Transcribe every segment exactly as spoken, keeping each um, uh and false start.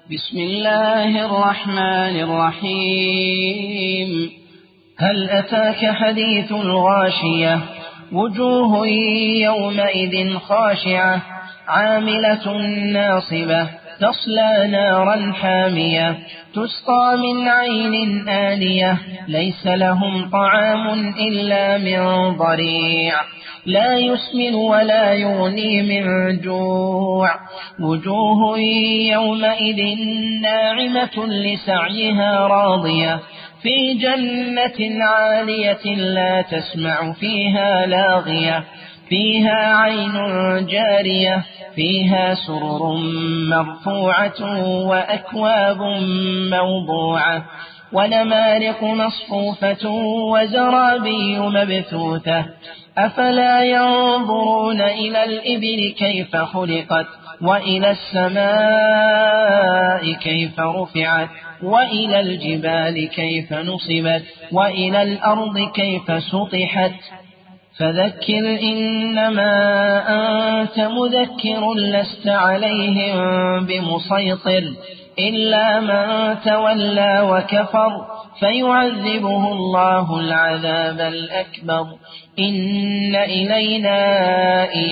بسم الله الرحمن الرحيم. هل أتاك حديث الغاشية؟ وجوه يومئذ خاشعة عاملة ناصبة تصلى نارا حامية تسقى من عين آنية ليس لهم طعام إلا من ضريع لا يسمن ولا يغني من جوع. وجوه يومئذ ناعمة لسعيها راضية في جنة عالية لا تسمع فيها لاغية فيها عين جارية فيها سرر مرفوعة وأكواب موضوعة ونمارق مصفوفة وزرابي مبثوثة. أفلا ينظرون إلى الإبل كيف خلقت وإلى السماء كيف رفعت وإلى الجبال كيف نصبت وإلى الأرض كيف سطحت. فذكر إنما أنت مذكر لست عليهم بمسيطر إلا من تولى وكفر فيعذبه الله العذاب الأكبر. إن إلينا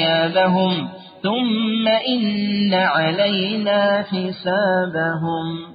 إيابهم ثم إن علينا حسابهم.